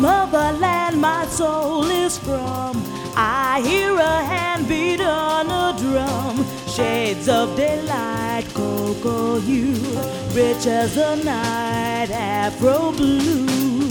motherland my soul is from. I hear a hand beat on a drum. Shades of daylight, cocoa hue, rich as the night, Afro blue.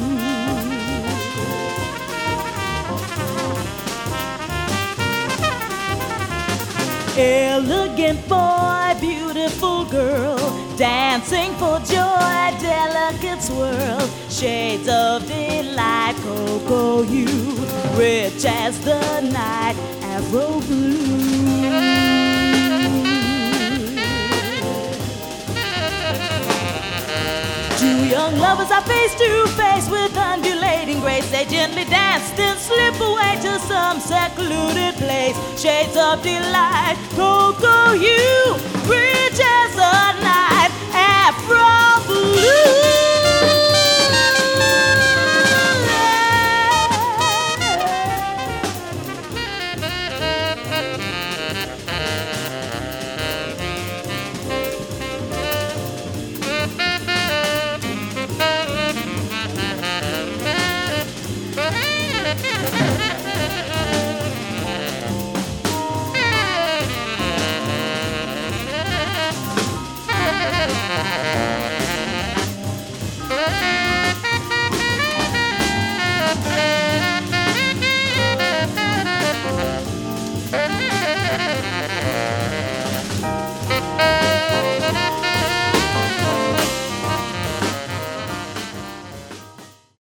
Elegant boy, beautiful girl, dancing for joy, delicate swirl. Shades of delight, cocoa hue, rich as the night, Afro blue. Two young lovers are face to face with undulating grace. They gently dance, then slip away to some secluded place. Shades of delight, cocoa hue,